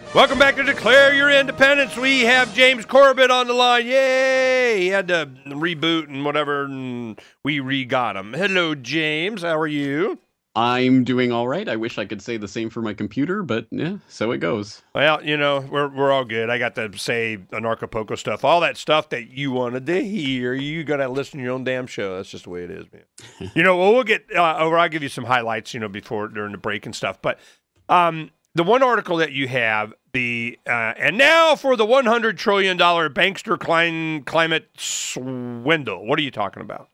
Welcome back to Declare Your Independence. We have James Corbett on the line. Yay! He had to reboot and whatever, and we re-got him. Hello, James. How are you? I'm doing all right. I wish I could say the same for my computer, but yeah, so it goes. Well, you know, we're all good. I got to say Anarchapulco stuff, all that stuff that you wanted to hear. You got to listen to your own damn show. That's just the way it is, man. You know, well, we'll get over. I'll give you some highlights, you know, during the break and stuff. But the one article that you have, and now for the $100 trillion bankster climate swindle. What are you talking about?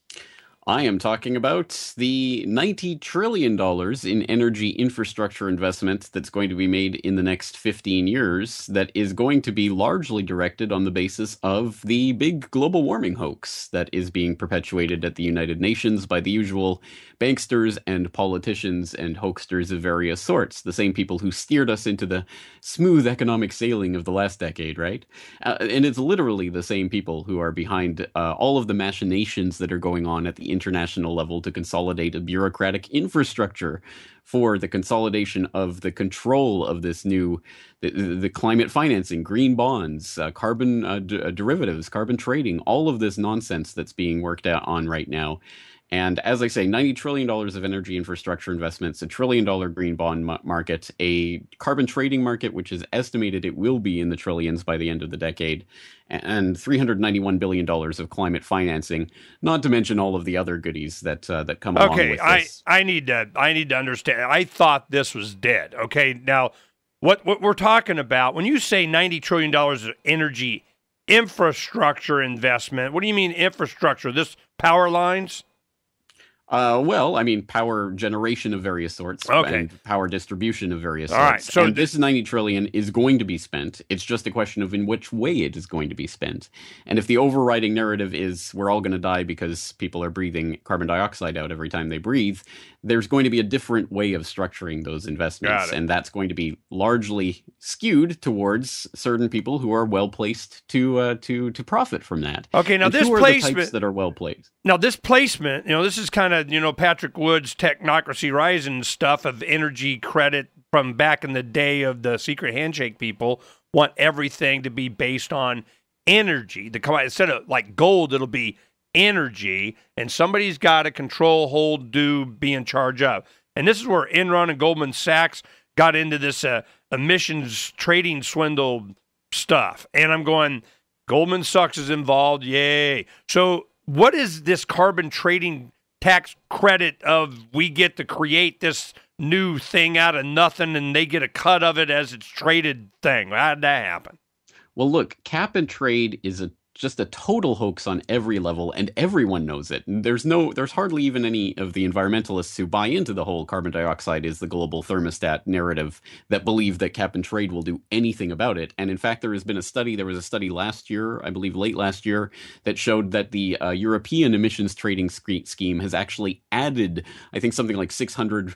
I am talking about the $90 trillion in energy infrastructure investment that's going to be made in the next 15 years that is going to be largely directed on the basis of the big global warming hoax that is being perpetuated at the United Nations by the usual banksters and politicians and hoaxsters of various sorts, the same people who steered us into the smooth economic sailing of the last decade, right? And it's literally the same people who are behind all of the machinations that are going on at the international level to consolidate a bureaucratic infrastructure for the consolidation of the control of this new, the climate financing, green bonds, carbon derivatives, carbon trading, all of this nonsense that's being worked out on right now. And as I say, $90 trillion of energy infrastructure investments, $1 trillion green bond market, a carbon trading market, which is estimated it will be in the trillions by the end of the decade, and $391 billion of climate financing, not to mention all of the other goodies that come along with this. I need to understand. I thought this was dead. Okay, now what we're talking about, when you say $90 trillion of energy infrastructure investment, what do you mean infrastructure? This power lines? Well, I mean, power generation of various sorts and power distribution of various sorts. All right, so and this $90 trillion is going to be spent. It's just a question of in which way it is going to be spent. And if the overriding narrative is we're all going to die because people are breathing carbon dioxide out every time they breathe, there's going to be a different way of structuring those investments. And that's going to be largely skewed towards certain people who are well placed to profit from that. Okay, now and this who are placement the types that are well placed. Now, this placement, you know, this is kind of, you know, Patrick Wood's Technocracy Rising stuff of energy credit from back in the day of the secret handshake people want everything to be based on energy. Instead of like gold, it'll be energy, and somebody's got to control, hold, do, be in charge of. And this is where Enron and Goldman Sachs got into this emissions trading swindle stuff. And I'm going, Goldman Sachs is involved, yay. So what is this carbon trading tax credit of we get to create this new thing out of nothing and they get a cut of it as it's traded thing? How did that happen? Well, look, cap and trade is just a total hoax on every level, and everyone knows it. There's hardly even any of the environmentalists who buy into the whole carbon dioxide is the global thermostat narrative that believe that cap and trade will do anything about it. And in fact, there was a study last year, I believe late last year, that showed that the European emissions trading scheme has actually added, I think, something like 600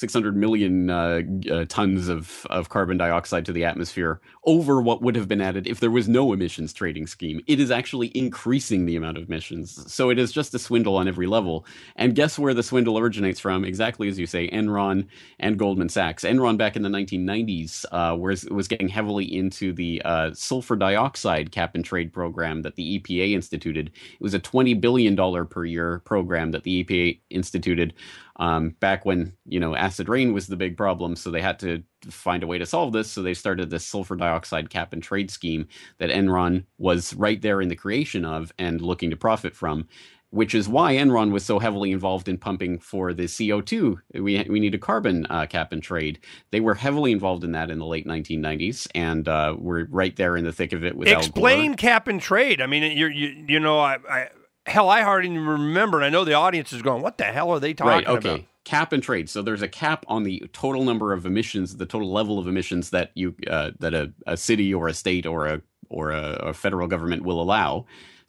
million tons of carbon dioxide to the atmosphere over what would have been added if there was no emissions trading scheme. It is actually increasing the amount of emissions. So it is just a swindle on every level. And guess where the swindle originates from? Exactly as you say, Enron and Goldman Sachs. Enron back in the 1990s was getting heavily into the sulfur dioxide cap and trade program that the EPA instituted. It was a $20 billion per year program that the EPA instituted back when, you know, acid rain was the big problem. So they had to find a way to solve this. So they started this sulfur dioxide cap and trade scheme that Enron was right there in the creation of and looking to profit from, which is why Enron was so heavily involved in pumping for the CO2. We need a carbon cap and trade. They were heavily involved in that in the late 1990s, and we're right there in the thick of it with Al Gore. Explain cap and trade. I mean, you know, I hardly even remember, and I know the audience is going, what the hell are they talking about? Cap and trade. So there's a cap on the total number of emissions, the total level of emissions that a city or a state or a federal government will allow.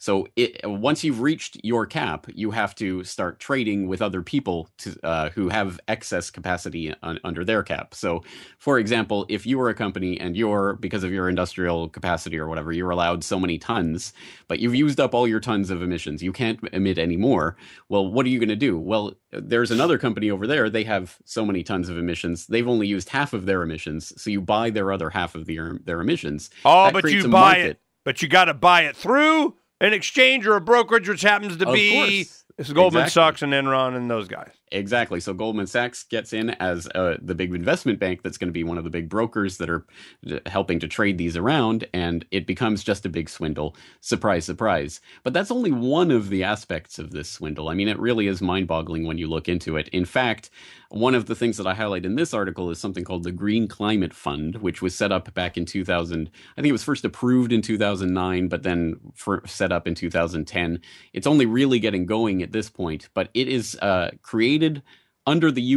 So once you've reached your cap, you have to start trading with other people who have excess capacity under their cap. So, for example, if you were a company and because of your industrial capacity or whatever, you're allowed so many tons, but you've used up all your tons of emissions, you can't emit any more. Well, what are you going to do? Well, there's another company over there. They have so many tons of emissions. They've only used half of their emissions. So you buy their other half of their emissions. Oh, but you buy it. But you got to buy it through an exchange or a brokerage, which happens to be Goldman Sachs and Enron and those guys. Exactly. So Goldman Sachs gets in as the big investment bank that's going to be one of the big brokers that are helping to trade these around, and it becomes just a big swindle. Surprise, surprise. But that's only one of the aspects of this swindle. I mean, it really is mind-boggling when you look into it. In fact, one of the things that I highlight in this article is something called the Green Climate Fund, which was set up back in 2000. I think it was first approved in 2009, but then set up in 2010. It's only really getting going at this point, but it is created under the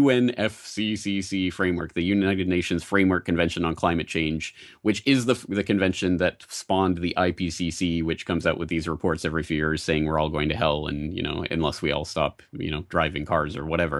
UNFCCC framework, the United Nations Framework Convention on Climate Change, which is the convention that spawned the IPCC, which comes out with these reports every few years saying we're all going to hell and, unless we all stop, driving cars or whatever.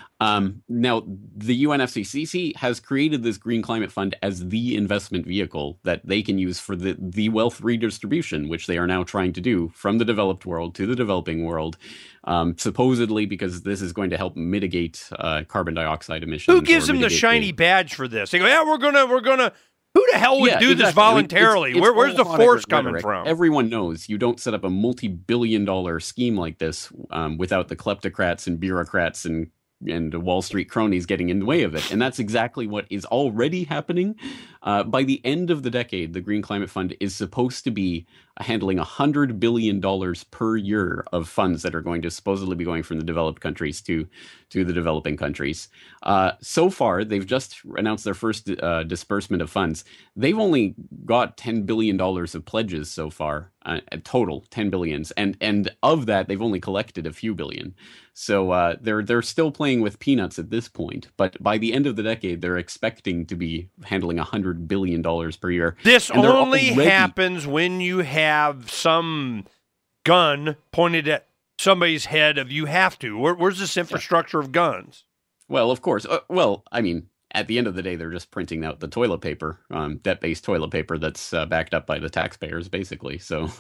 Now, the UNFCCC has created this Green Climate Fund as the investment vehicle that they can use for the wealth redistribution, which they are now trying to do from the developed world to the developing world, supposedly because this is going to help mitigate carbon dioxide emissions. Who gives them the shiny badge for this? They go, yeah, we're gonna. Who the hell would do this voluntarily? It's where's the force coming from? Everyone knows you don't set up a multi-billion-dollar scheme like this without the kleptocrats and bureaucrats and Wall Street cronies getting in the way of it. And that's exactly what is already happening. By the end of the decade, the Green Climate Fund is supposed to be handling $100 billion per year of funds that are going to supposedly be going from the developed countries to the developing countries. So far, they've just announced their first disbursement of funds. They've only got $10 billion of pledges so far, total 10 billions. And of that, they've only collected a few billion. So they're still playing with peanuts at this point. But by the end of the decade, they're expecting to be handling $100 billion per year. This only happens when you have some gun pointed at somebody's head of you have to. Where's this infrastructure of guns? Well, of course. I mean, at the end of the day, they're just printing out the toilet paper, debt-based toilet paper that's backed up by the taxpayers, basically. So,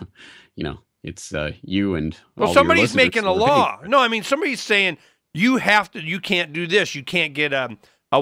it's you and all somebody's making a law. No, I mean, somebody's saying you have to. You can't do this. You can't get a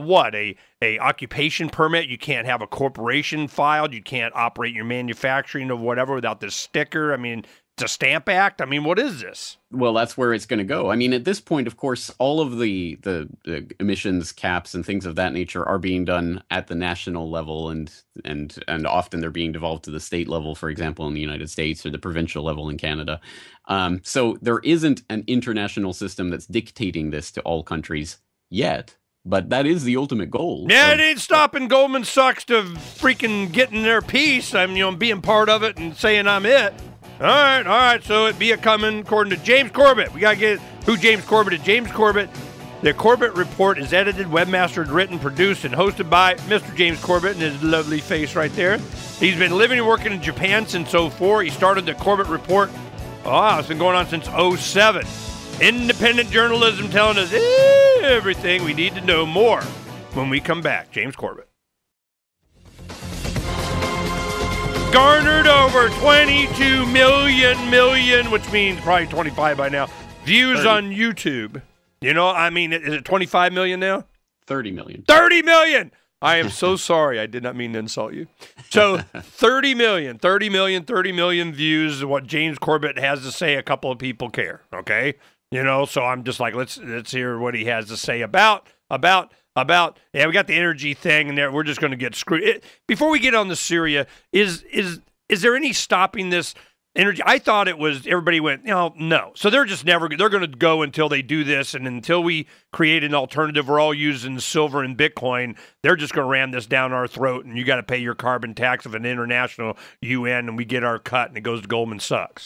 occupation permit. You can't have a corporation filed. You can't operate your manufacturing of whatever without this sticker. I mean, it's a stamp act. I mean, what is this? Well, that's where it's going to go. I mean, at this point, of course, all of the emissions caps and things of that nature are being done at the national level, and often they're being devolved to the state level, for example, in the United States, or the provincial level in Canada. So there isn't an international system that's dictating this to all countries yet. But that is the ultimate goal. Yeah, it ain't stopping Goldman Sachs to freaking getting their piece. I'm, being part of it and saying I'm it. All right. So it be a coming, according to James Corbett. We got to get who James Corbett is. James Corbett. The Corbett Report is edited, webmastered, written, produced, and hosted by Mr. James Corbett and his lovely face right there. He's been living and working in Japan since 2004. He started the Corbett Report. It's been going on since 2007. Independent journalism telling us everything we need to know more when we come back. James Corbett. Garnered over 22 million, which means probably 25 by now, views 30. on YouTube. Is it 25 million now? 30 million. 30 million! I am so sorry. I did not mean to insult you. So 30 million views. What James Corbett has to say, a couple of people care, okay? So I'm just like, let's hear what he has to say about. We got the energy thing, and we're just going to get screwed. Before we get on to Syria, is there any stopping this energy? I thought it was everybody went, no. So they're just they're going to go until they do this, and until we create an alternative, we're all using silver and Bitcoin. They're just going to ram this down our throat, and you got to pay your carbon tax of an international UN, and we get our cut, and it goes to Goldman Sachs.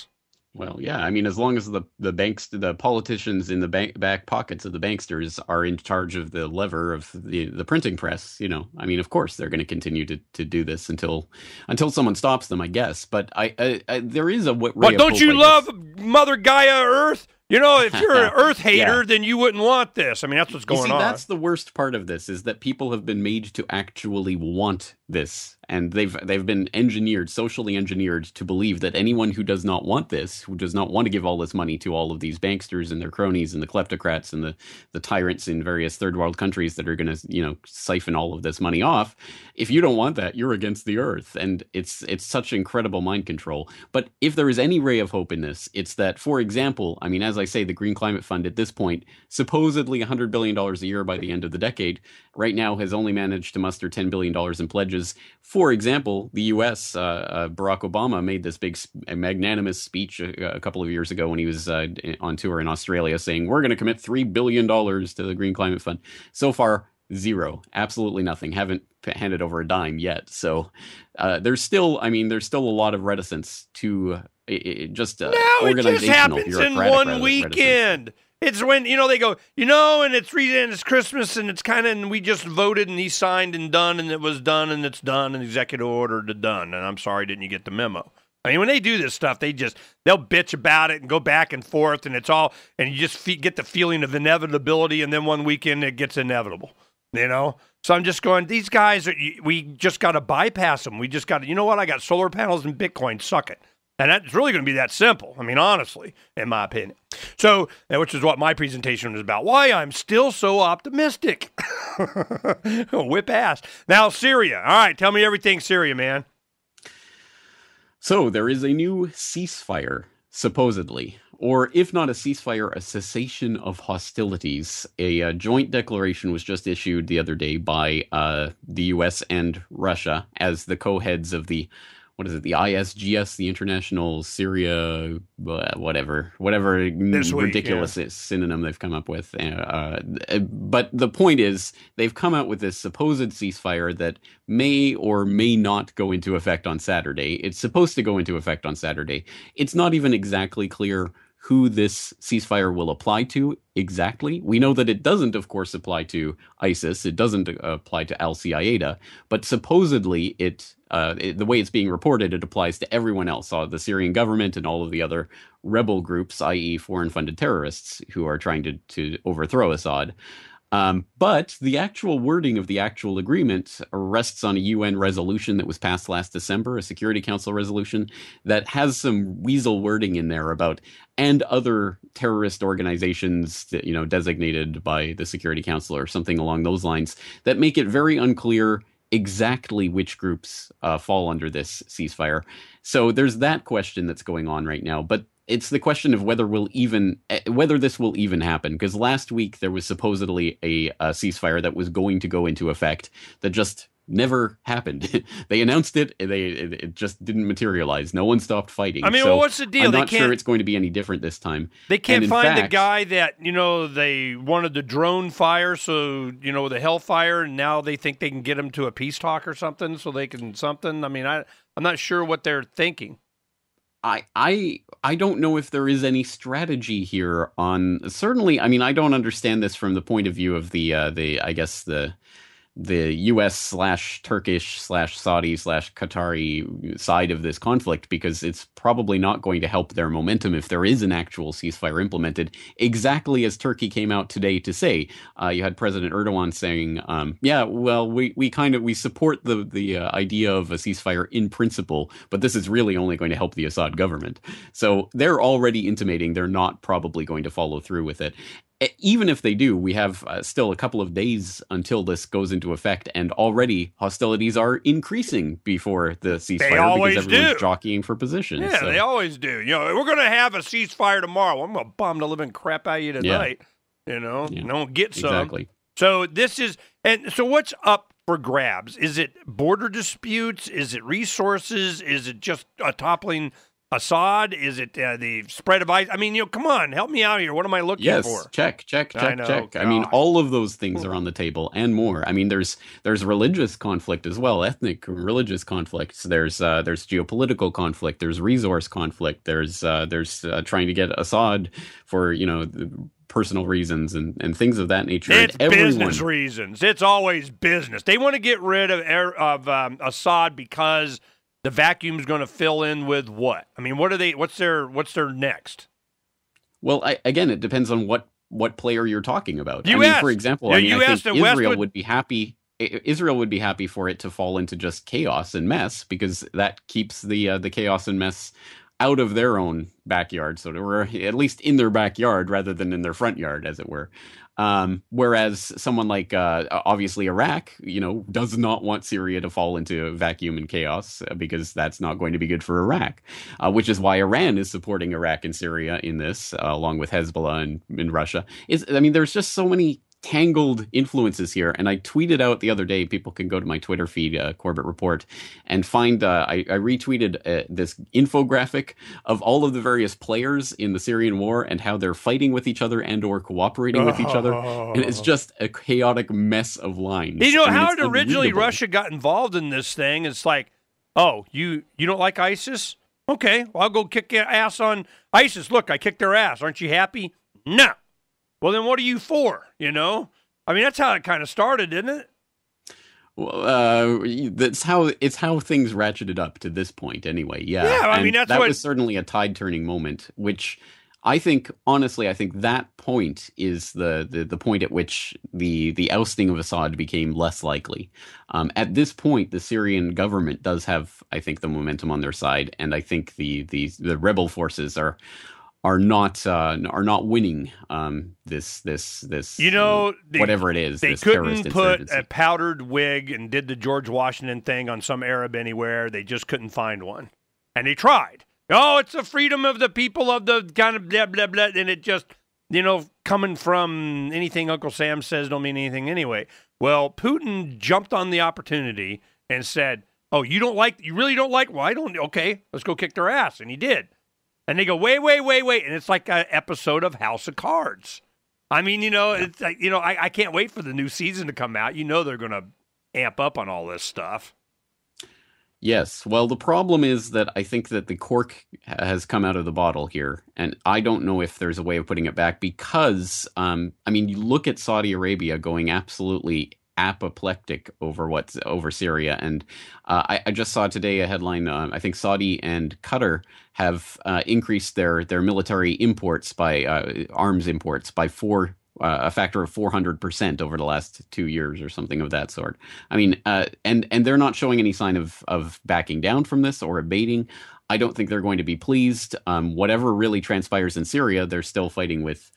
Well, yeah. I mean, as long as the politicians in the back pockets of the banksters are in charge of the lever of the printing press, I mean, of course they're going to continue to do this until someone stops them, I guess. But there is a ray But of don't hope, you I love guess. Mother Gaia Earth? If you're an Earth hater, Yeah. then you wouldn't want this. I mean, that's what's You going see, on. that's the worst part of this is that people have been made to actually want this, and they've been socially engineered to believe that anyone who does not want this, who does not want to give all this money to all of these banksters and their cronies and the kleptocrats and the tyrants in various third world countries that are going to, siphon all of this money off. If you don't want that, you're against the earth, and it's such incredible mind control. But if there is any ray of hope in this, it's that, for example, I mean, as I say, the Green Climate Fund at this point, supposedly $100 billion a year by the end of the decade, right now has only managed to muster $10 billion in pledges. For example, the U.S., Barack Obama made this big magnanimous speech a couple of years ago when he was on tour in Australia saying, we're going to commit $3 billion to the Green Climate Fund. So far, zero. Absolutely nothing. Haven't handed over a dime yet. So there's still a lot of reticence to just No, it just organizational, happens in bureaucratic one reticence. weekend. It's when, they go, and it's Christmas and it's and we just voted and he signed and done and it was done and it's done and executive order to done. And I'm sorry, didn't you get the memo? I mean, when they do this stuff, they'll bitch about it and go back and forth and it's all, and you just get the feeling of inevitability and then one weekend it gets inevitable, So I'm just going, these guys, we just got to bypass them. We just got to, you know what? I got solar panels and Bitcoin, suck it. And that's really going to be that simple. I mean, honestly, in my opinion. So, which is what my presentation was about. Why I'm still so optimistic. Whip ass. Now, Syria. All right, tell me everything Syria, man. So there is a new ceasefire, supposedly. Or if not a ceasefire, a cessation of hostilities. A joint declaration was just issued the other day by the U.S. and Russia as the co-heads of the ISGS, the International Syria, whatever ridiculous synonym they've come up with. But the point is, they've come out with this supposed ceasefire that may or may not go into effect on Saturday. It's supposed to go into effect on Saturday. It's not even exactly clear who this ceasefire will apply to exactly. We know that it doesn't, of course, apply to ISIS. It doesn't apply to Al-Qaeda, but supposedly the way it's being reported, it applies to everyone else, the Syrian government and all of the other rebel groups, i.e. foreign-funded terrorists who are trying to overthrow Assad. But the actual wording of the actual agreement rests on a UN resolution that was passed last December, a Security Council resolution that has some weasel wording in there about and other terrorist organizations that, designated by the Security Council or something along those lines that make it very unclear exactly which groups fall under this ceasefire. So there's that question that's going on right now. But it's the question of whether this will even happen. Because last week there was supposedly a ceasefire that was going to go into effect that just never happened. They announced it, it just didn't materialize. No one stopped fighting. I mean, well, what's the deal? I'm not sure it's going to be any different this time. They can't find the guy that, they wanted the drone fire, so, the hellfire, and now they think they can get him to a peace talk or something, so they can something. I mean, I'm not sure what they're thinking. I don't know if there is any strategy here on, certainly, I mean, I don't understand this from the point of view of the US/Turkish/Saudi/Qatari side of this conflict, because it's probably not going to help their momentum if there is an actual ceasefire implemented, exactly as Turkey came out today to say. You had President Erdogan saying, we support the idea of a ceasefire in principle, but this is really only going to help the Assad government. So they're already intimating they're not probably going to follow through with it. Even if they do, we have still a couple of days until this goes into effect, and already hostilities are increasing before the ceasefire because everyone's jockeying for position. Yeah, they always do. We're going to have a ceasefire tomorrow. I'm going to bomb the living crap out of you tonight. Yeah. No, get some. Exactly. So so what's up for grabs? Is it border disputes? Is it resources? Is it just a toppling Assad? Is it the spread of ice? I mean, come on, help me out here. What am I looking Yes, for? check. I know, I mean, God. all of those things are on the table and more. I mean, there's religious conflict as well, ethnic religious conflicts. There's geopolitical conflict. There's resource conflict. There's trying to get Assad for personal reasons and things of that nature. It's And everyone, business reasons. It's always business. They want to get rid of Assad because the vacuum's going to fill in with what? I mean, what are they? What's their next? Well, again, it depends on what player you're talking about. You I mean, asked. for example, Yeah, I mean, you I asked think and Wes Israel would be happy. Israel would be happy for it to fall into just chaos and mess because that keeps the chaos and mess out of their own backyard, so we're at least in their backyard rather than in their front yard, as it were. Whereas someone like obviously Iraq, does not want Syria to fall into a vacuum and chaos because that's not going to be good for Iraq, which is why Iran is supporting Iraq and Syria in this, along with Hezbollah and Russia. There's just so many tangled influences here. And I tweeted out the other day, people can go to my Twitter feed, Corbett Report, and find, I retweeted this infographic of all of the various players in the Syrian war and how they're fighting with each other and or cooperating with each other. And it's just a chaotic mess of lines. How originally Russia got involved in this thing, it's like, oh, you don't like ISIS? Okay, well, I'll go kick your ass on ISIS. Look, I kicked their ass. Aren't you happy? No. Well, then what are you for, I mean, that's how it kind of started, isn't it? Well, it's how things ratcheted up to this point anyway. Yeah. Yeah, I mean, that was certainly a tide-turning moment, which I think that point is the point at which the ousting of Assad became less likely. At this point, the Syrian government does have, I think, the momentum on their side, and I think the rebel forces are not winning this whatever it is. They couldn't put a powdered wig and did the George Washington thing on some Arab anywhere. They just couldn't find one, and they tried. Oh, it's the freedom of the people of the kind of blah blah blah, and it just coming from anything Uncle Sam says don't mean anything anyway. Well, Putin jumped on the opportunity and said, "Oh, you really don't like? Well, I don't. Okay, let's go kick their ass," and he did. And they go, wait. And it's like an episode of House of Cards. I mean, it's like, I can't wait for the new season to come out. They're going to amp up on all this stuff. Yes. Well, the problem is that I think that the cork has come out of the bottle here. And I don't know if there's a way of putting it back because, you look at Saudi Arabia going absolutely apoplectic over Syria. And I just saw today a headline, I think Saudi and Qatar have increased their military imports by arms imports by a factor of 400% over the last 2 years or something of that sort. I mean, and they're not showing any sign of backing down from this or abating. I don't think they're going to be pleased. Whatever really transpires in Syria, they're still fighting with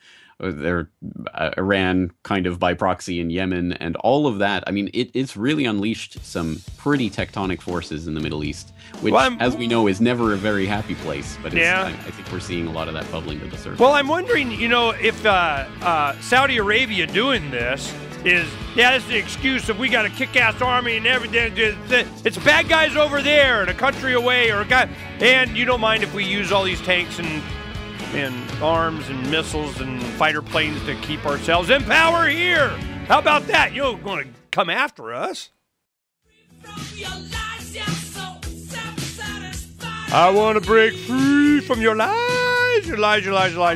Iran kind of by proxy in Yemen and all of that. I mean, it's really unleashed some pretty tectonic forces in the Middle East, which, as we know, is never a very happy place. But I think we're seeing a lot of that bubbling to the surface. Well, I'm wondering, if Saudi Arabia doing this is, that's the excuse of we got a kick-ass army and everything. It's bad guys over there and a country away or a guy. And you don't mind if we use all these tanks and arms and missiles and fighter planes to keep ourselves in power here. How about that? You're going to come after us. I want to break free from your lies, your lies.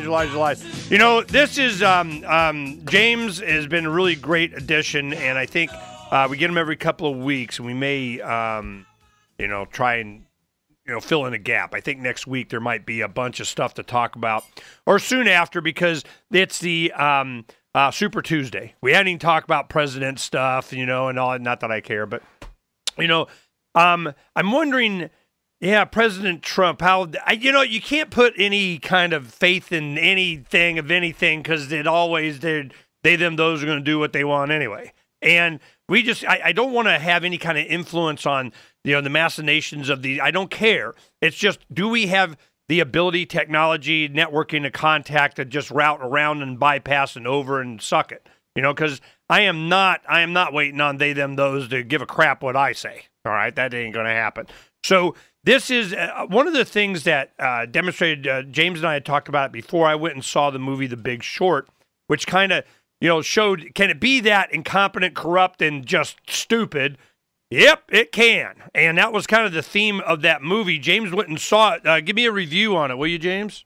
This is James has been a really great addition, and I think we get him every couple of weeks, and we may, try and fill in a gap. I think next week there might be a bunch of stuff to talk about, or soon after, because it's the Super Tuesday. We hadn't even talked about president stuff, and all. Not that I care, but I'm wondering, President Trump. How you can't put any kind of faith in anything because it always those are going to do what they want anyway, and we just I don't want to have any kind of influence on the machinations of I don't care. It's just, do we have the ability, technology, networking, to contact to just route around and bypass and over and suck it? Because I am not waiting on those to give a crap what I say. All right, that ain't going to happen. So this is one of the things that demonstrated. James and I had talked about it before I went and saw the movie The Big Short, which kind of showed, can it be that incompetent, corrupt, and just stupid? Yep, it can. And that was kind of the theme of that movie. James went and saw it. Give me a review on it, will you, James?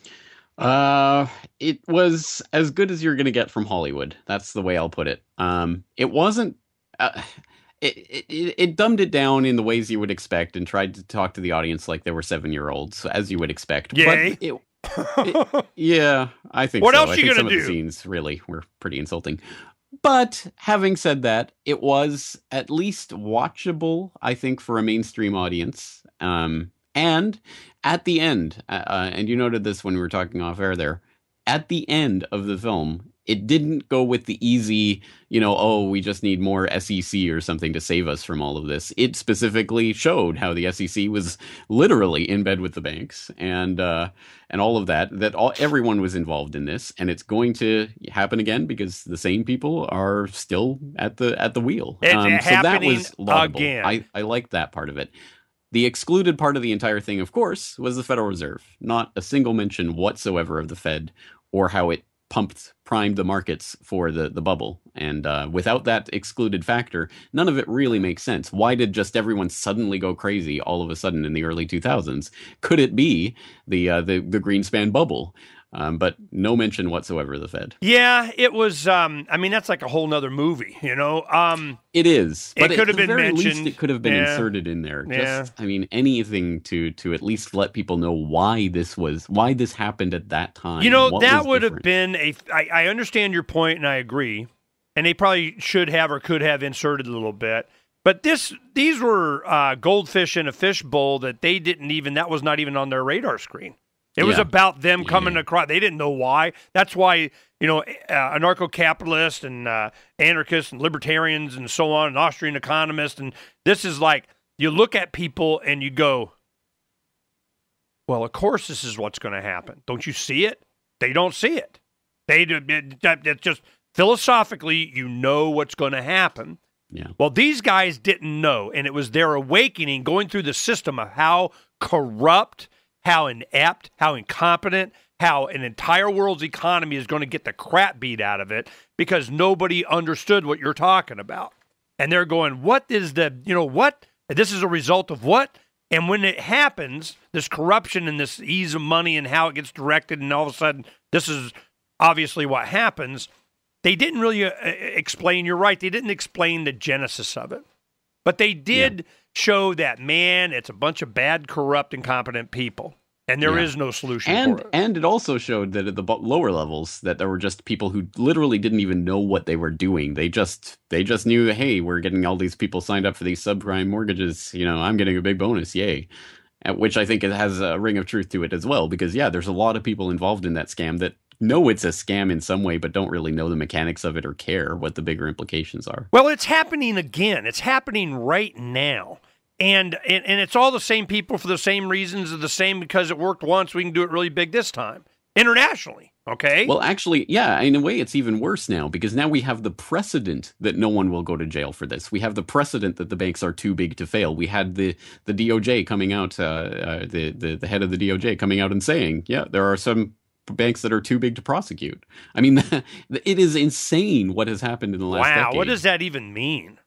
It was as good as you're going to get from Hollywood. That's the way I'll put it. It wasn't. It dumbed it down in the ways you would expect and tried to talk to the audience like they were 7-year-olds, as you would expect. Yay. But yeah, I think what so. else I you think gonna some do? of the scenes really were pretty insulting. But having said that, it was at least watchable, I think, for a mainstream audience. And at the end, and you noted this when we were talking off air there, at the end of the film, it didn't go with the easy, we just need more SEC or something to save us from all of this. It specifically showed how the SEC was literally in bed with the banks and all of that, everyone was involved in this, and it's going to happen again because the same people are still at the wheel. It's so that happening was laudable. again. I liked that part of it. The excluded part of the entire thing, of course, was the Federal Reserve. Not a single mention whatsoever of the Fed or how it primed the markets for the bubble. And without that excluded factor, none of it really makes sense. Why did just everyone suddenly go crazy all of a sudden in the early 2000s? Could it be the Greenspan bubble? But no mention whatsoever of the Fed. Yeah, it was. That's like a whole nother movie, It is. But it could have been mentioned. Least it could have been inserted in there. Anything to at least let people know why this happened at that time. That would have been I understand your point, and I agree. And they probably should have or could have inserted a little bit. But these were goldfish in a fishbowl that that was not even on their radar screen. It was about them coming across. They didn't know why. That's why, anarcho-capitalists and anarchists and libertarians and so on, and Austrian economists. And this is like, you look at people and you go, well, of course this is what's going to happen. Don't you see it? They don't see it. It's just philosophically, what's going to happen. Yeah. Well, these guys didn't know, and it was their awakening going through the system of how corrupt, how inept, how incompetent, how an entire world's economy is going to get the crap beat out of it because nobody understood what you're talking about. And they're going, what is what? This is a result of what? And when it happens, this corruption and this ease of money and how it gets directed, and all of a sudden, this is obviously what happens. They didn't really explain, you're right, they didn't explain the genesis of it. But they did show that, man, it's a bunch of bad, corrupt, incompetent people. And there is no solution for it. And it also showed that at the lower levels, that there were just people who literally didn't even know what they were doing. They just knew, hey, we're getting all these people signed up for these subprime mortgages. I'm getting a big bonus, yay. Which I think it has a ring of truth to it as well. Because, there's a lot of people involved in that scam that know it's a scam in some way, but don't really know the mechanics of it or care what the bigger implications are. Well, it's happening again. It's happening right now. And it's all the same people for the same reasons, the same because it worked once, we can do it really big this time. Internationally, okay? Well, actually, in a way it's even worse now because now we have the precedent that no one will go to jail for this. We have the precedent that the banks are too big to fail. We had the DOJ coming out, the head of the DOJ coming out and saying, there are some banks that are too big to prosecute. I mean, it is insane what has happened in the last decade. Wow, what does that even mean?